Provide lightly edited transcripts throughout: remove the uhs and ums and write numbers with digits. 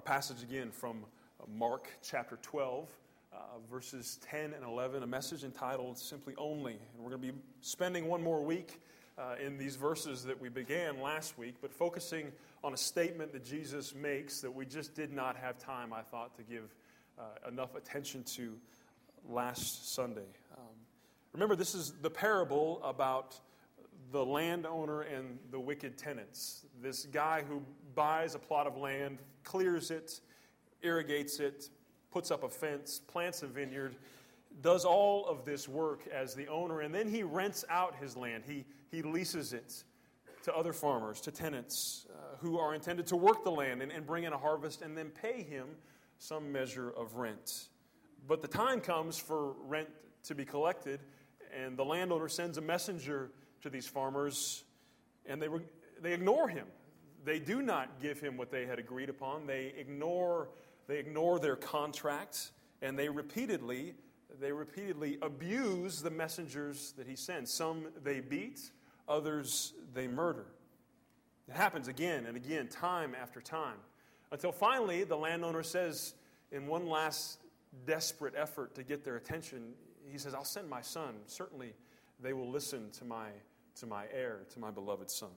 passage again from Mark chapter 12, verses 10 and 11, a message entitled Simply Only. And we're going to be spending one more week in these verses that we began last week, but focusing on a statement that Jesus makes that we just did not have time, I thought, to give enough attention to last Sunday. Remember, this is the parable about the landowner and the wicked tenants. This guy who buys a plot of land, clears it, irrigates it, puts up a fence, plants a vineyard, does all of this work as the owner, and then he rents out his land. He leases it to other farmers, to tenants who are intended to work the land and bring in a harvest and then pay him some measure of rent. But the time comes for rent to be collected, and the landowner sends a messenger to these farmers, and they ignore him. They do not give him what they had agreed upon. They ignore their contract, and they repeatedly abuse the messengers that he sends. Some they beat, others they murder. It happens again and again, time after time, until finally the landowner says, in one last desperate effort to get their attention, he says, "I'll send my son. Certainly they will listen to my heir, to my beloved son."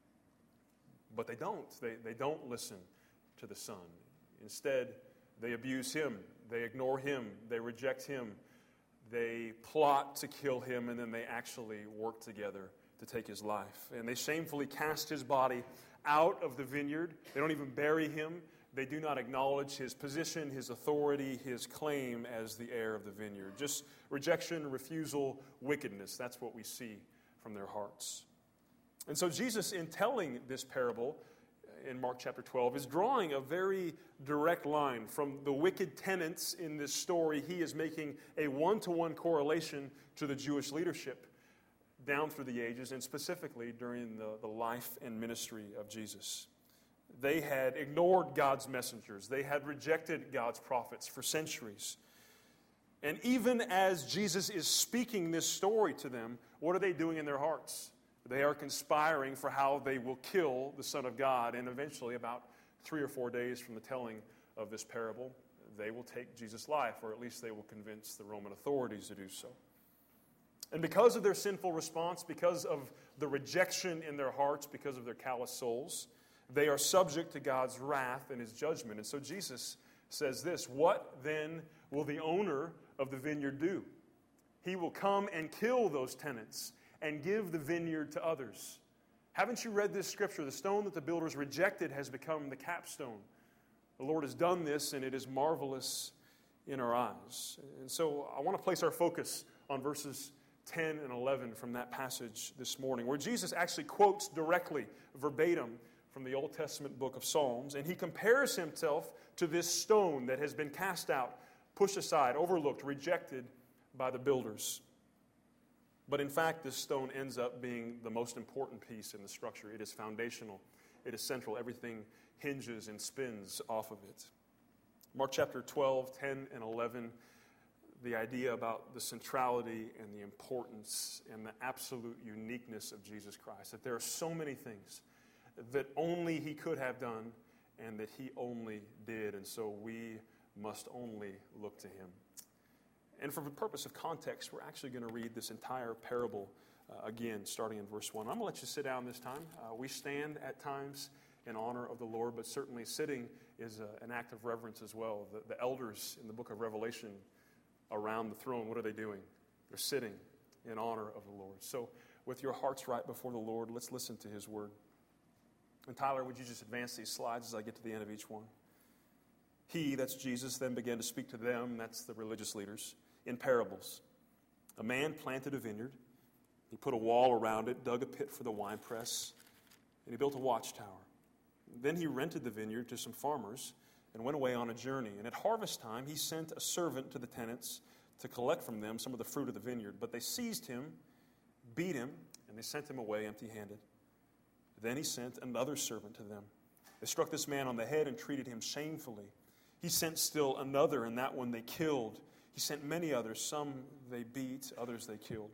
But they don't. They don't listen to the son. Instead, they abuse him. They ignore him. They reject him. They plot to kill him, and then they actually work together to take his life. And they shamefully cast his body out of the vineyard. They don't even bury him. They do not acknowledge his position, his authority, his claim as the heir of the vineyard. Just rejection, refusal, wickedness. That's what we see from their hearts. And so Jesus, in telling this parable in Mark chapter 12, is drawing a very direct line from the wicked tenants in this story. He is making a one-to-one correlation to the Jewish leadership down through the ages, and specifically during the life and ministry of Jesus. They had ignored God's messengers. They had rejected God's prophets for centuries. And even as Jesus is speaking this story to them, what are they doing in their hearts? They are conspiring for how they will kill the Son of God. And eventually, about 3 or 4 days from the telling of this parable, they will take Jesus' life, or at least they will convince the Roman authorities to do so. And because of their sinful response, because of the rejection in their hearts, because of their callous souls, they are subject to God's wrath and his judgment. And so Jesus says this, "What then will the owner of the vineyard do? He will come and kill those tenants and give the vineyard to others." Haven't you read this scripture? The stone that the builders rejected has become the capstone. The Lord has done this, and it is marvelous in our eyes. And so I want to place our focus on verses 10 and 11 from that passage this morning, where Jesus actually quotes directly, verbatim, from the Old Testament book of Psalms, and he compares himself to this stone that has been cast out, pushed aside, overlooked, rejected by the builders. But in fact, this stone ends up being the most important piece in the structure. It is foundational. It is central. Everything hinges and spins off of it. Mark chapter 12, 10, and 11, the idea about the centrality and the importance and the absolute uniqueness of Jesus Christ, that there are so many things that only he could have done and that he only did, and so we must only look to him. And for the purpose of context, we're actually going to read this entire parable again, starting in verse 1. I'm going to let you sit down this time. We stand at times in honor of the Lord, but certainly sitting is an act of reverence as well. The elders in the book of Revelation around the throne, what are they doing? They're sitting in honor of the Lord. So with your hearts right before the Lord, let's listen to his word. And Tyler, would you just advance these slides as I get to the end of each one? He, that's Jesus, then began to speak to them, that's the religious leaders, in parables. A man planted a vineyard. He put a wall around it, dug a pit for the winepress, and he built a watchtower. Then he rented the vineyard to some farmers and went away on a journey. And at harvest time, he sent a servant to the tenants to collect from them some of the fruit of the vineyard. But they seized him, beat him, and they sent him away empty-handed. Then he sent another servant to them. They struck this man on the head and treated him shamefully. He sent still another, and that one they killed. He sent many others. Some they beat, others they killed.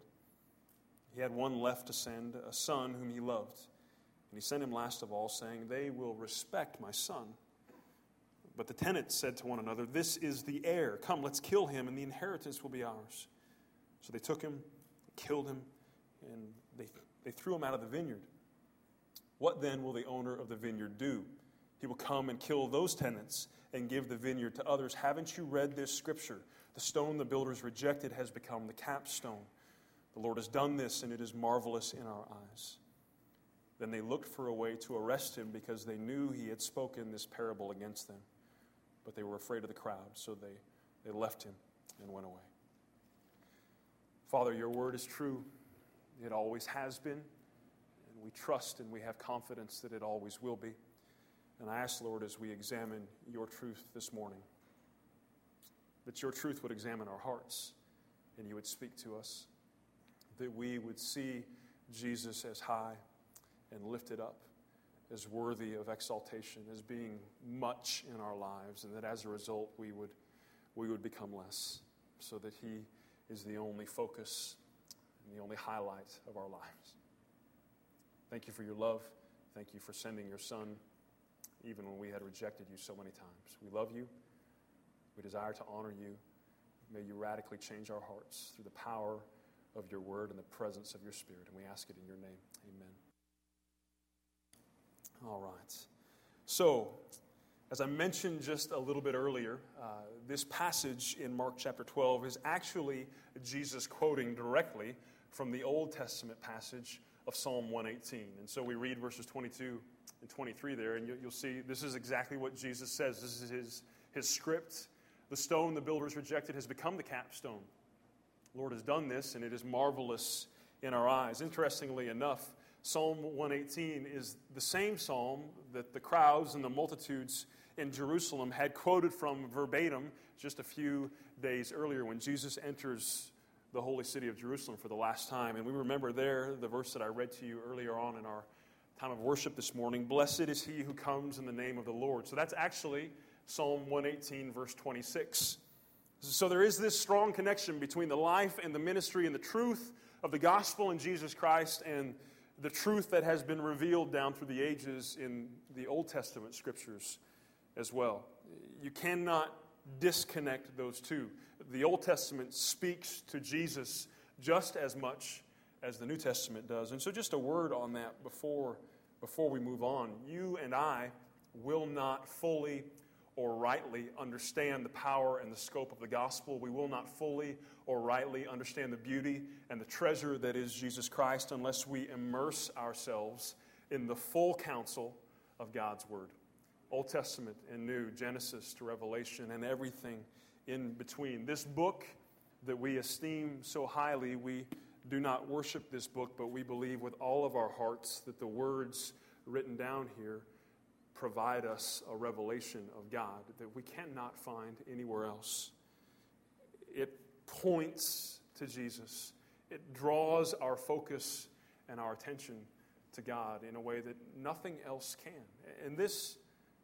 He had one left to send, a son whom he loved. And he sent him last of all, saying, "They will respect my son." But the tenants said to one another, "This is the heir. Come, let's kill him, and the inheritance will be ours." So they took him, killed him, and they threw him out of the vineyard. What then will the owner of the vineyard do? He will come and kill those tenants and give the vineyard to others. Haven't you read this scripture? The stone the builders rejected has become the capstone. The Lord has done this, and it is marvelous in our eyes. Then they looked for a way to arrest him because they knew he had spoken this parable against them. But they were afraid of the crowd, so they left him and went away. Father, your word is true. It always has been. And we trust and we have confidence that it always will be. And I ask, Lord, as we examine your truth this morning, that your truth would examine our hearts and you would speak to us, that we would see Jesus as high and lifted up, as worthy of exaltation, as being much in our lives, and that as a result we would become less, so that he is the only focus and the only highlight of our lives. Thank you for your love. Thank you for sending your Son, even when we had rejected you so many times. We love you. We desire to honor you. May you radically change our hearts through the power of your word and the presence of your Spirit. And we ask it in your name. Amen. All right. So, as I mentioned just a little bit earlier, this passage in Mark chapter 12 is actually Jesus quoting directly from the Old Testament passage of Psalm 118. And so we read verses 22 and 23 there, and you'll see this is exactly what Jesus says. This is his script. The stone the builders rejected has become the capstone. The Lord has done this, and it is marvelous in our eyes. Interestingly enough, Psalm 118 is the same psalm that the crowds and the multitudes in Jerusalem had quoted from verbatim just a few days earlier when Jesus enters the holy city of Jerusalem for the last time. And we remember there the verse that I read to you earlier on in our time of worship this morning, "Blessed is he who comes in the name of the Lord." So that's actually Psalm 118, verse 26. So there is this strong connection between the life and the ministry and the truth of the gospel in Jesus Christ and the truth that has been revealed down through the ages in the Old Testament scriptures as well. You cannot disconnect those two. The Old Testament speaks to Jesus just as much as the New Testament does. And so just a word on that before we move on. You and I will not fully or rightly understand the power and the scope of the gospel. We will not fully or rightly understand the beauty and the treasure that is Jesus Christ unless we immerse ourselves in the full counsel of God's Word. Old Testament and New, Genesis to Revelation, and everything in between. This book that we esteem so highly, we do not worship this book, but we believe with all of our hearts that the words written down here provide us a revelation of God that we cannot find anywhere else. It points to Jesus. It draws our focus and our attention to God in a way that nothing else can. And this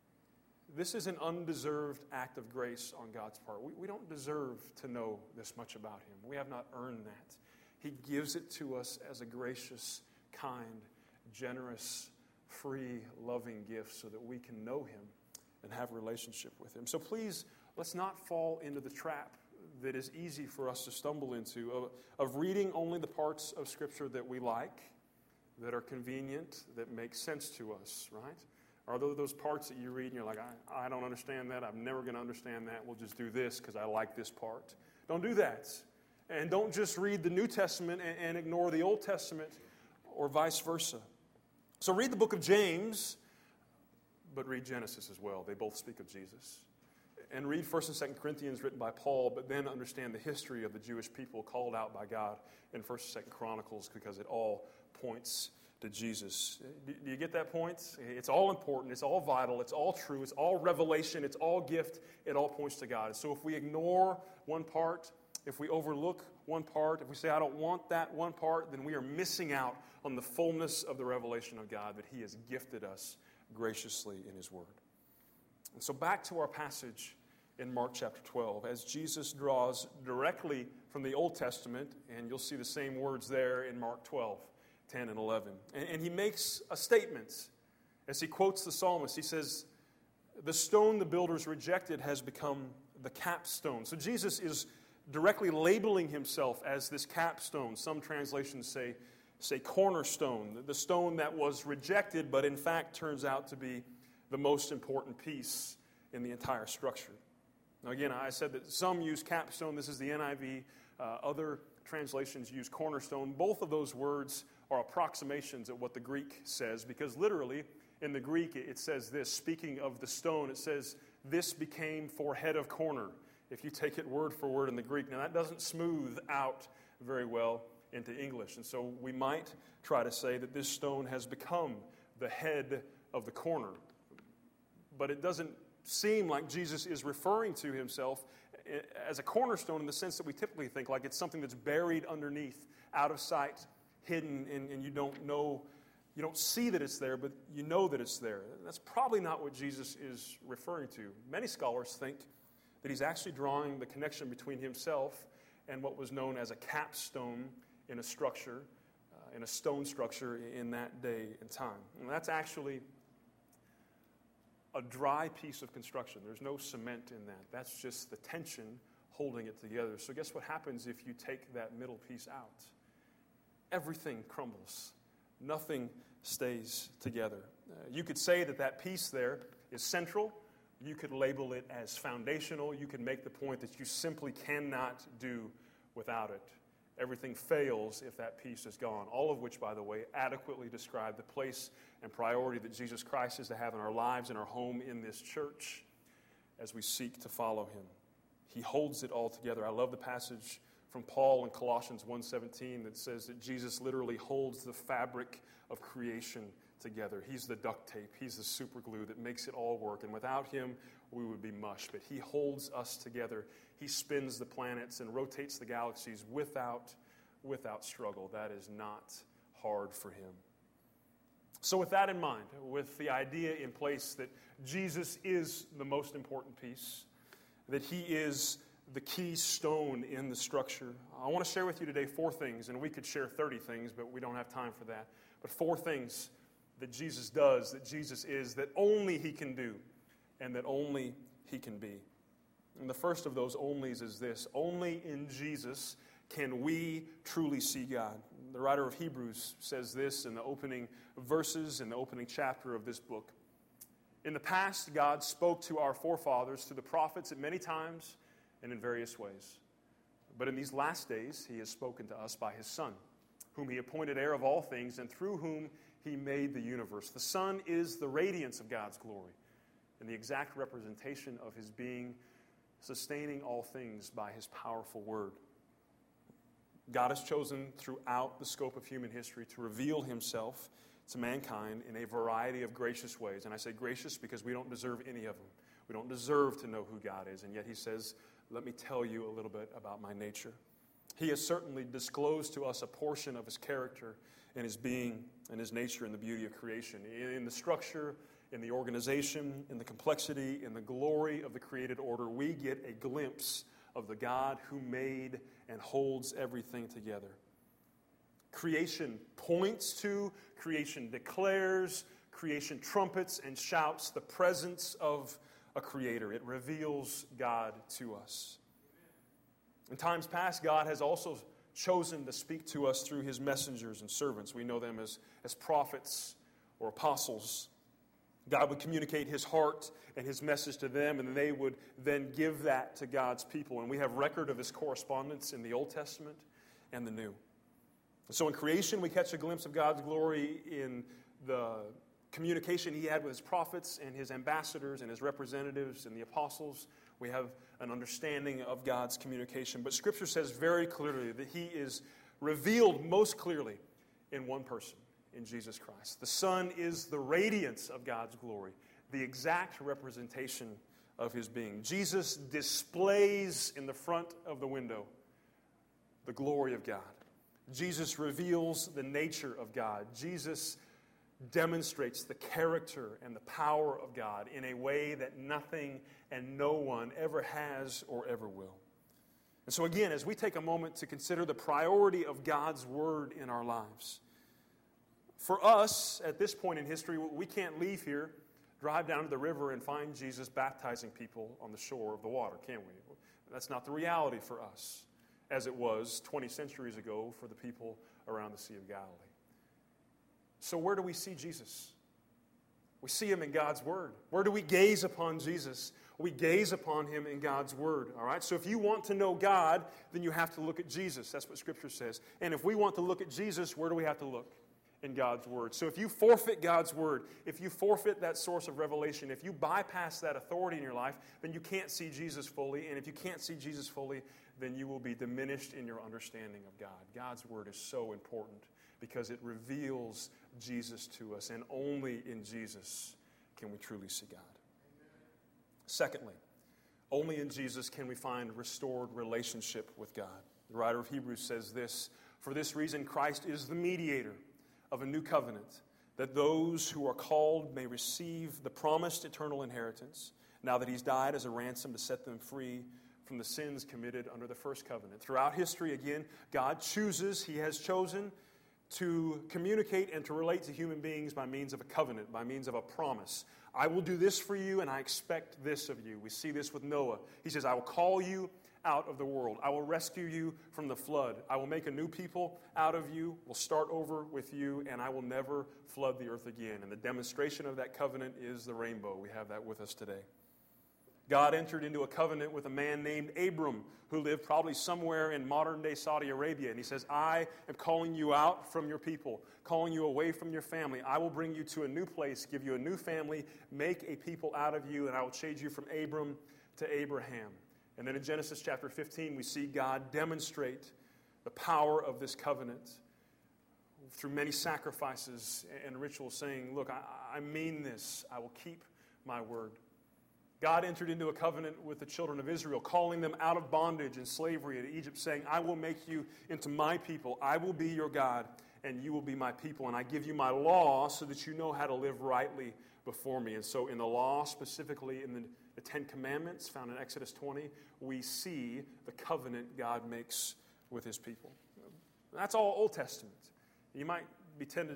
is an undeserved act of grace on God's part. We don't deserve to know this much about Him. We have not earned that. He gives it to us as a gracious, kind, generous, free, loving gift so that we can know Him and have a relationship with Him. So please, let's not fall into the trap that is easy for us to stumble into of reading only the parts of Scripture that we like, that are convenient, that make sense to us, right? Are those parts that you read and you're like, I don't understand that, I'm never going to understand that, we'll just do this because I like this part. Don't do that. And don't just read the New Testament and ignore the Old Testament or vice versa. So read the book of James, but read Genesis as well. They both speak of Jesus. And read 1st and 2nd Corinthians written by Paul, but then understand the history of the Jewish people called out by God in 1st and 2nd Chronicles because it all points to Jesus. Do you get that point? It's all important. It's all vital. It's all true. It's all revelation. It's all gift. It all points to God. So if we ignore one part, if we overlook one part, if we say, I don't want that one part, then we are missing out on the fullness of the revelation of God that He has gifted us graciously in His Word. And so back to our passage in Mark chapter 12, as Jesus draws directly from the Old Testament, and you'll see the same words there in Mark 12, 10 and 11. And He makes a statement as He quotes the psalmist. He says, The stone the builders rejected has become the capstone. So Jesus is directly labeling himself as this capstone. Some translations say cornerstone, the stone that was rejected, but in fact turns out to be the most important piece in the entire structure. Now again, I said that some use capstone. This is the NIV. Other translations use cornerstone. Both of those words are approximations of what the Greek says, because literally in the Greek it says this. Speaking of the stone, it says, "This became for head of corner," if you take it word for word in the Greek. Now that doesn't smooth out very well into English, and so we might try to say that this stone has become the head of the corner. But it doesn't seem like Jesus is referring to himself as a cornerstone in the sense that we typically think, like it's something that's buried underneath, out of sight, hidden, and you don't see that it's there, but you know that it's there. That's probably not what Jesus is referring to. Many scholars think that he's actually drawing the connection between himself and what was known as a capstone in a structure, in a stone structure in that day and time. And that's actually a dry piece of construction. There's no cement in that. That's just the tension holding it together. So guess what happens if you take that middle piece out? Everything crumbles. Nothing stays together. You could say that piece there is central. You could label it as foundational. You could make the point that you simply cannot do without it. Everything fails if that piece is gone. All of which, by the way, adequately describe the place and priority that Jesus Christ is to have in our lives and our home in this church as we seek to follow him. He holds it all together. I love the passage from Paul in Colossians 1:17 that says that Jesus literally holds the fabric of creation together. He's the duct tape. He's the super glue that makes it all work. And without him, we would be mush. But he holds us together. He spins the planets and rotates the galaxies without struggle. That is not hard for him. So with that in mind, with the idea in place that Jesus is the most important piece, that he is the key stone in the structure, I want to share with you today 4 things, and we could share 30 things, but we don't have time for that. But 4 things that Jesus does, that Jesus is, that only he can do, and that only he can be. And the first of those onlys is this: only in Jesus can we truly see God. The writer of Hebrews says this in the opening verses, in the opening chapter of this book. In the past, God spoke to our forefathers through the prophets at many times and in various ways. But in these last days, he has spoken to us by his Son, whom he appointed heir of all things, and through whom he made the universe. The Son is the radiance of God's glory and the exact representation of his being, sustaining all things by his powerful word. God has chosen throughout the scope of human history to reveal himself to mankind in a variety of gracious ways. And I say gracious because we don't deserve any of them. We don't deserve to know who God is. And yet he says, let me tell you a little bit about my nature. He has certainly disclosed to us a portion of his character and his being and his nature and the beauty of creation. In the structure, in the organization, in the complexity, in the glory of the created order, we get a glimpse of the God who made and holds everything together. Creation points to, creation declares, creation trumpets and shouts the presence of a creator. It reveals God to us. In times past, God has also chosen to speak to us through his messengers and servants. We know them as prophets or apostles. God would communicate his heart and his message to them, and they would then give that to God's people. And we have record of his correspondence in the Old Testament and the New. So in creation, we catch a glimpse of God's glory in the communication he had with his prophets and his ambassadors and his representatives and the apostles. We have an understanding of God's communication. But Scripture says very clearly that he is revealed most clearly in one person, in Jesus Christ. The Son is the radiance of God's glory, the exact representation of his being. Jesus displays in the front of the window the glory of God. Jesus reveals the nature of God. Jesus demonstrates the character and the power of God in a way that nothing and no one ever has or ever will. And so again, as we take a moment to consider the priority of God's word in our lives, for us, at this point in history, we can't leave here drive down to the river and find Jesus baptizing people on the shore of the water, can we? That's not the reality for us, as it was 20 centuries ago for the people around the Sea of Galilee. So where do we see Jesus? We see him in God's Word. Where do we gaze upon Jesus? We gaze upon him in God's Word, all right? So if you want to know God, then you have to look at Jesus. That's what Scripture says. And if we want to look at Jesus, where do we have to look? In God's Word. So if you forfeit God's Word, if you forfeit that source of revelation, if you bypass that authority in your life, then you can't see Jesus fully. And if you can't see Jesus fully, then you will be diminished in your understanding of God. God's Word is so important because it reveals Jesus to us, and only in Jesus can we truly see God. Secondly, only in Jesus can we find restored relationship with God. The writer of Hebrews says this, "For this reason Christ is the mediator of a new covenant, that those who are called may receive the promised eternal inheritance, now that he's died as a ransom to set them free from the sins committed under the first covenant." Throughout history, again, God he has chosen to communicate and to relate to human beings by means of a covenant, by means of a promise. I will do this for you, and I expect this of you. We see this with Noah. He says, I will call you out of the world. I will rescue you from the flood. I will make a new people out of you. We'll start over with you, and I will never flood the earth again. And the demonstration of that covenant is the rainbow. We have that with us today. God entered into a covenant with a man named Abram, who lived probably somewhere in modern-day Saudi Arabia. And he says, I am calling you out from your people, calling you away from your family. I will bring you to a new place, give you a new family, make a people out of you, and I will change you from Abram to Abraham. And then in Genesis chapter 15, we see God demonstrate the power of this covenant through many sacrifices and rituals, saying, look, I mean this. I will keep my word. God entered into a covenant with the children of Israel, calling them out of bondage and slavery in Egypt, saying, I will make you into my people. I will be your God, and you will be my people. And I give you my law so that you know how to live rightly before me. And so in the law, specifically in the Ten Commandments found in Exodus 20, we see the covenant God makes with his people. That's all Old Testament. You might be tempted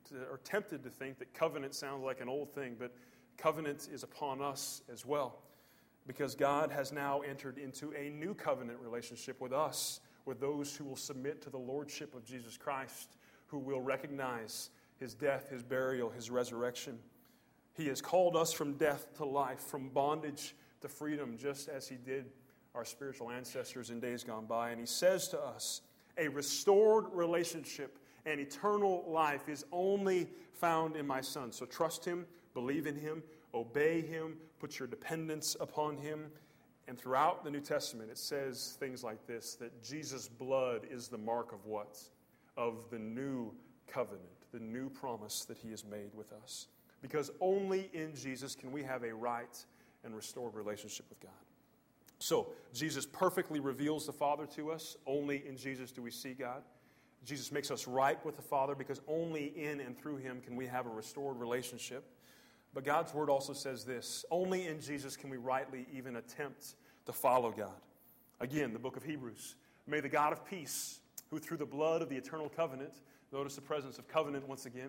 to think that covenant sounds like an old thing, but covenant is upon us as well, because God has now entered into a new covenant relationship with us, with those who will submit to the lordship of Jesus Christ, who will recognize his death, his burial, his resurrection. He has called us from death to life, from bondage to freedom, just as he did our spiritual ancestors in days gone by. And he says to us, a restored relationship and eternal life is only found in my Son. So trust him, believe in him, obey him, put your dependence upon him. And throughout the New Testament, it says things like this, that Jesus' blood is the mark of what? Of the new covenant, the new promise that he has made with us. Because only in Jesus can we have a right and restored relationship with God. So, Jesus perfectly reveals the Father to us. Only in Jesus do we see God. Jesus makes us right with the Father because only in and through him can we have a restored relationship. But God's word also says this, only in Jesus can we rightly even attempt to follow God. Again, the book of Hebrews. May the God of peace, who through the blood of the eternal covenant, notice the presence of covenant once again,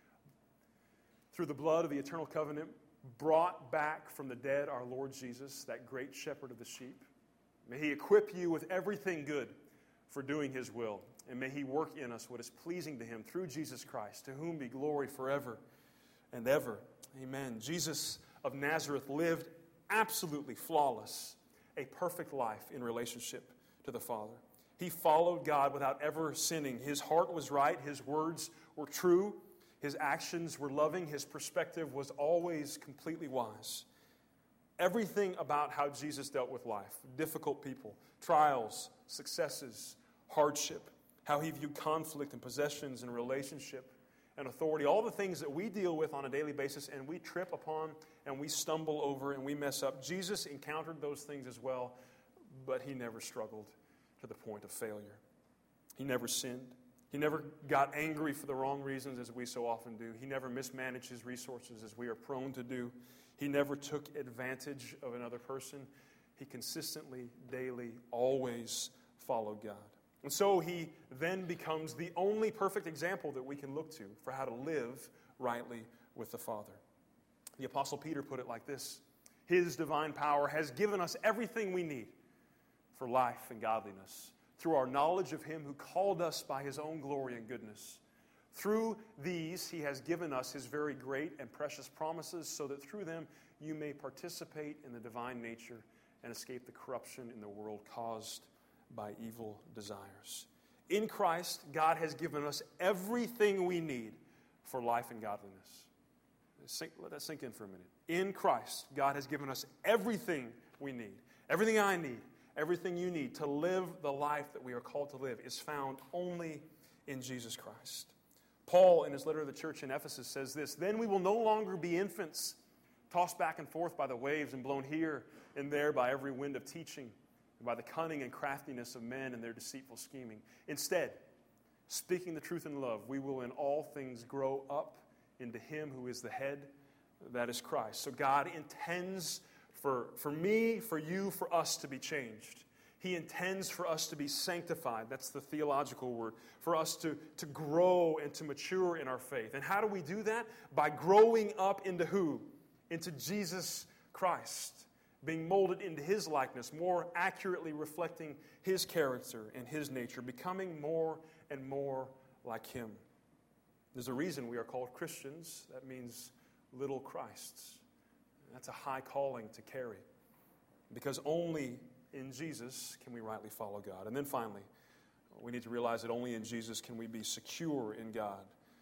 through the blood of the eternal covenant, brought back from the dead our Lord Jesus, that great shepherd of the sheep. May he equip you with everything good for doing his will. And may he work in us what is pleasing to him through Jesus Christ, to whom be glory forever and ever. Amen. Jesus of Nazareth lived absolutely flawless, a perfect life in relationship to the Father. He followed God without ever sinning. His heart was right. His words were true. His actions were loving. His perspective was always completely wise. Everything about how Jesus dealt with life, difficult people, trials, successes, hardship, how he viewed conflict and possessions and relationship and authority, all the things that we deal with on a daily basis and we trip upon and we stumble over and we mess up. Jesus encountered those things as well, but he never struggled to the point of failure. He never sinned. He never got angry for the wrong reasons as we so often do. He never mismanaged his resources as we are prone to do. He never took advantage of another person. He consistently, daily, always followed God. And so he then becomes the only perfect example that we can look to for how to live rightly with the Father. The Apostle Peter put it like this: His divine power has given us everything we need for life and godliness through our knowledge of Him who called us by His own glory and goodness. Through these, He has given us His very great and precious promises, so that through them you may participate in the divine nature and escape the corruption in the world caused by evil desires. In Christ, God has given us everything we need for life and godliness. Let that sink in for a minute. In Christ, God has given us everything we need. Everything I need, everything you need to live the life that we are called to live is found only in Jesus Christ. Paul, in his letter to the church in Ephesus, says this: Then we will no longer be infants, tossed back and forth by the waves and blown here and there by every wind of teaching, and by the cunning and craftiness of men and their deceitful scheming. Instead, speaking the truth in love, we will in all things grow up into Him who is the head, that is Christ. So God intends for me, for you, for us to be changed. He intends for us to be sanctified. That's the theological word. For us to grow and to mature in our faith. And how do we do that? By growing up into who? Into Jesus Christ. Being molded into His likeness, more accurately reflecting His character and His nature. Becoming more and more like Him. There's a reason we are called Christians. That means little Christs. That's a high calling to carry. Because only in Jesus can we rightly follow God. And then finally, we need to realize that only in Jesus can we be secure in God.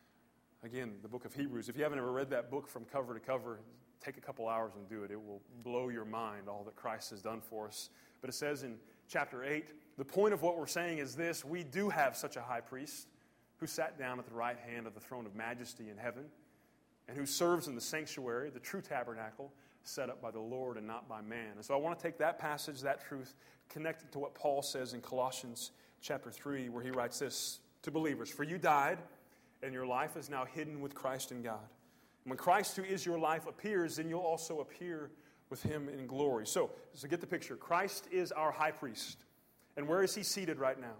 Again, the book of Hebrews. If you haven't ever read that book from cover to cover, take a couple hours and do it. It will blow your mind, all that Christ has done for us. But it says in chapter 8, the point of what we're saying is this: we do have such a high priest who sat down at the right hand of the throne of majesty in heaven, and who serves in the sanctuary, the true tabernacle, set up by the Lord and not by man. And so I want to take that passage, that truth, connect it to what Paul says in Colossians chapter 3, where he writes this to believers: For you died, and your life is now hidden with Christ in God. And when Christ, who is your life, appears, then you'll also appear with Him in glory. So get the picture. Christ is our high priest. And where is He seated right now?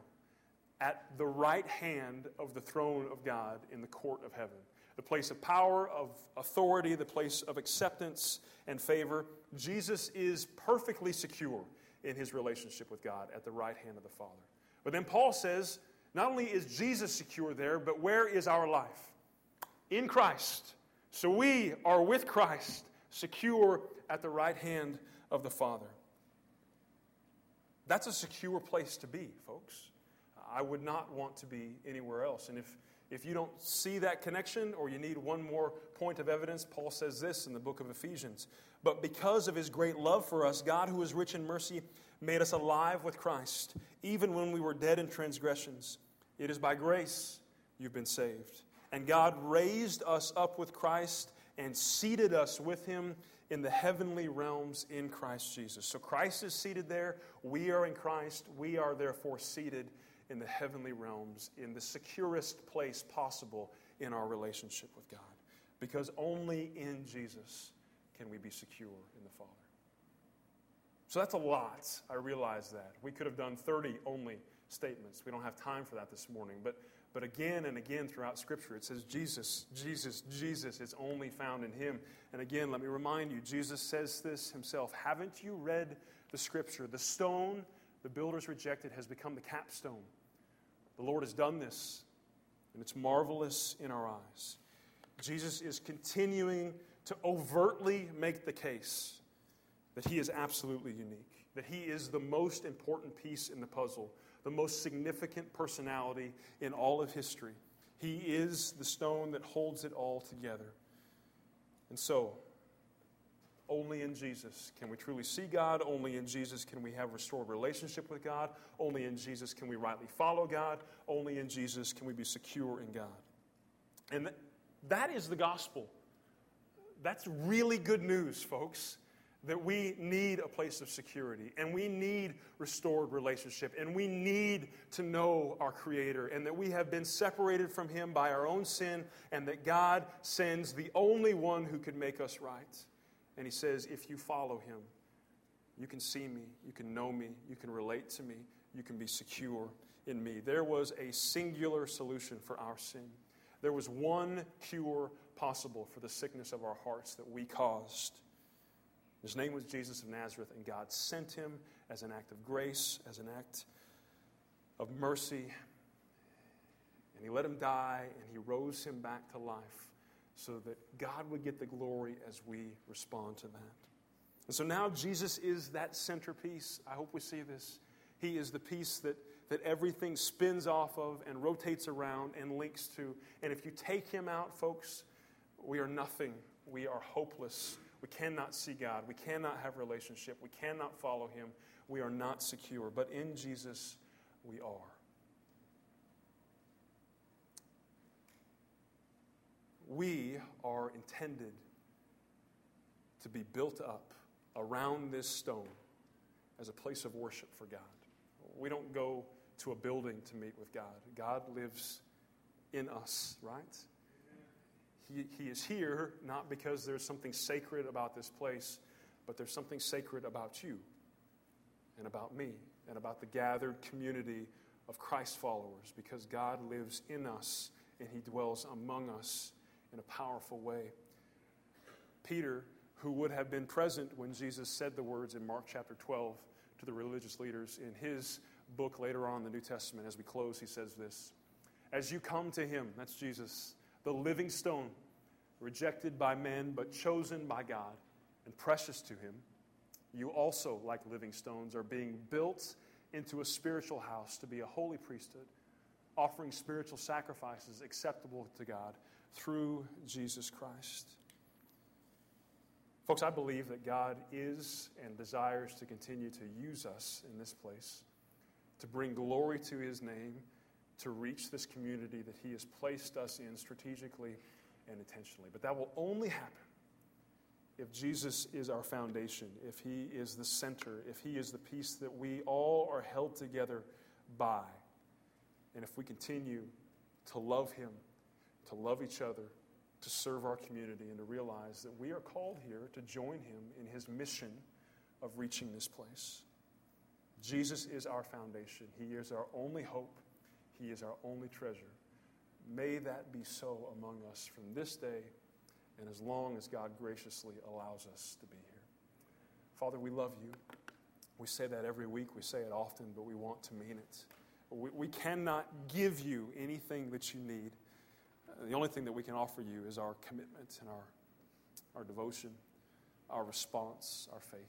At the right hand of the throne of God in the court of heaven. The place of power, of authority, the place of acceptance and favor. Jesus is perfectly secure in His relationship with God at the right hand of the Father. But then Paul says, not only is Jesus secure there, but where is our life? In Christ. So we are with Christ, secure at the right hand of the Father. That's a secure place to be, folks. I would not want to be anywhere else. And if you don't see that connection, or you need one more point of evidence, Paul says this in the book of Ephesians: But because of His great love for us, God, who is rich in mercy, made us alive with Christ, even when we were dead in transgressions. It is by grace you've been saved. And God raised us up with Christ and seated us with Him in the heavenly realms in Christ Jesus. So Christ is seated there. We are in Christ. We are therefore seated in the heavenly realms, in the securest place possible in our relationship with God. Because only in Jesus can we be secure in the Father. So that's a lot. I realize that. We could have done 30 only statements. We don't have time for that this morning. But again and again throughout Scripture, it says Jesus, Jesus, Jesus. It's only found in Him. And again, let me remind you, Jesus says this Himself. Haven't you read the Scripture? The stone the builders rejected has become the capstone. The Lord has done this, and it's marvelous in our eyes. Jesus is continuing to overtly make the case that He is absolutely unique, that He is the most important piece in the puzzle, the most significant personality in all of history. He is the stone that holds it all together. And so, only in Jesus can we truly see God. Only in Jesus can we have restored relationship with God. Only in Jesus can we rightly follow God. Only in Jesus can we be secure in God. And that is the gospel. That's really good news, folks, that we need a place of security, and we need restored relationship, and we need to know our Creator, and that we have been separated from Him by our own sin, and that God sends the only one who could make us right. And He says, if you follow Him, you can see me, you can know me, you can relate to me, you can be secure in me. There was a singular solution for our sin. There was one pure, possible for the sickness of our hearts that we caused. His name was Jesus of Nazareth, and God sent him as an act of grace, as an act of mercy. And he let him die, and he rose him back to life so that God would get the glory as we respond to that. And so now Jesus is that centerpiece. I hope we see this. He is the piece that everything spins off of and rotates around and links to. And if you take him out, folks, we are nothing. We are hopeless. We cannot see God. We cannot have a relationship. We cannot follow him. We are not secure. But in Jesus, we are. We are intended to be built up around this stone as a place of worship for God. We don't go to a building to meet with God. God lives in us, right? He is here not because there's something sacred about this place, but there's something sacred about you and about me and about the gathered community of Christ followers, because God lives in us and he dwells among us in a powerful way. Peter, who would have been present when Jesus said the words in Mark chapter 12 to the religious leaders, in his book later on in the New Testament, as we close, he says this: as you come to him, that's Jesus, the living stone, rejected by men but chosen by God and precious to him, you also, like living stones, are being built into a spiritual house to be a holy priesthood, offering spiritual sacrifices acceptable to God through Jesus Christ. Folks, I believe that God is and desires to continue to use us in this place to bring glory to his name, to reach this community that he has placed us in strategically and intentionally. But that will only happen if Jesus is our foundation, if he is the center, if he is the piece that we all are held together by, and if we continue to love him, to love each other, to serve our community, and to realize that we are called here to join him in his mission of reaching this place. Jesus is our foundation. He is our only hope. He is our only treasure. May that be so among us from this day and as long as God graciously allows us to be here. Father, we love you. We say that every week. We say it often, but we want to mean it. We cannot give you anything that you need. The only thing that we can offer you is our commitment and our devotion, our response, our faith.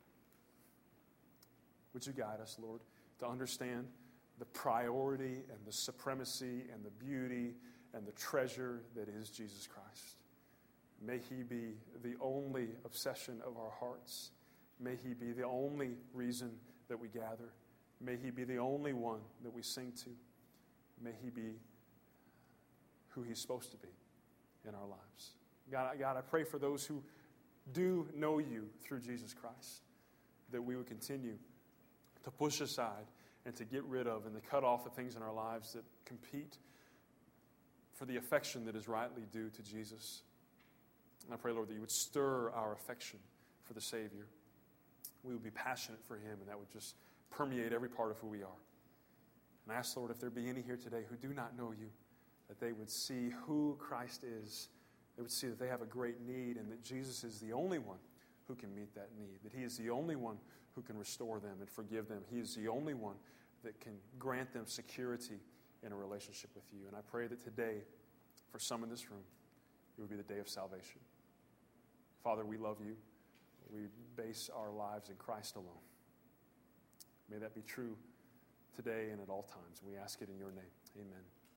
Would you guide us, Lord, to understand the priority and the supremacy and the beauty and the treasure that is Jesus Christ. May he be the only obsession of our hearts. May he be the only reason that we gather. May he be the only one that we sing to. May he be who he's supposed to be in our lives. God, I pray for those who do know you through Jesus Christ, that we would continue to push aside and to get rid of and to cut off the things in our lives that compete for the affection that is rightly due to Jesus. And I pray, Lord, that you would stir our affection for the Savior. We would be passionate for him, and that would just permeate every part of who we are. And I ask, Lord, if there be any here today who do not know you, that they would see who Christ is. They would see that they have a great need and that Jesus is the only one who can meet that need, that he is the only one who can restore them and forgive them. He is the only one that can grant them security in a relationship with you. And I pray that today, for some in this room, it would be the day of salvation. Father, we love you. We base our lives in Christ alone. May that be true today and at all times. We ask it in your name. Amen.